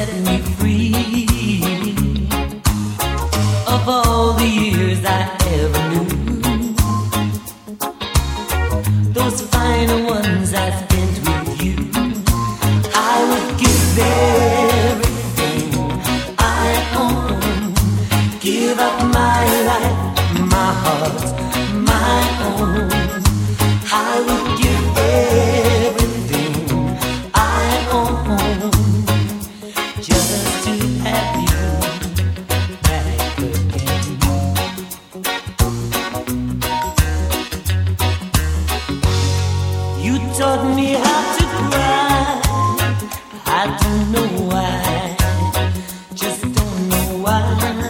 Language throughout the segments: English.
set me free of all the years I ever knew. Those final ones I spent with you, I would give everything I own, give up my life, my heart, my own. I would give everything I own just to have you back again. You taught me how to cry. I don't know why, just don't know why.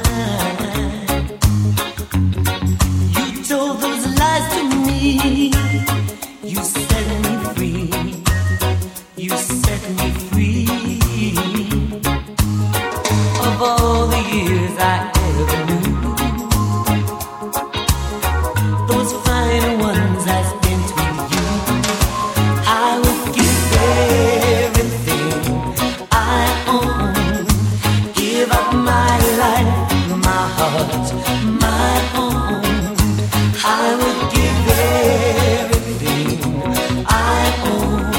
You told those lies to me. You set me free. You set me free of all the years I ever knew. Those final ones I spent with you, I would give everything I own, give up my life, my heart, my own. I would give everything I own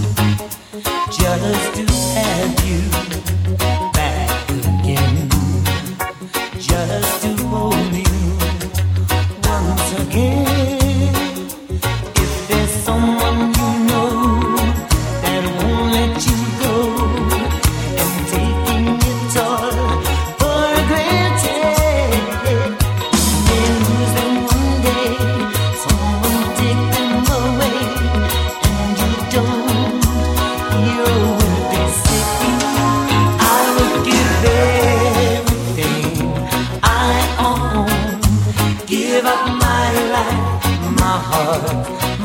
just to have you back again, just to hold you once again. If there's someone you know that won't let you go and taking it all for granted, they lose them one day, someone take them away, and you don't hear a word they say. I would give everything I own, give up my life, my heart,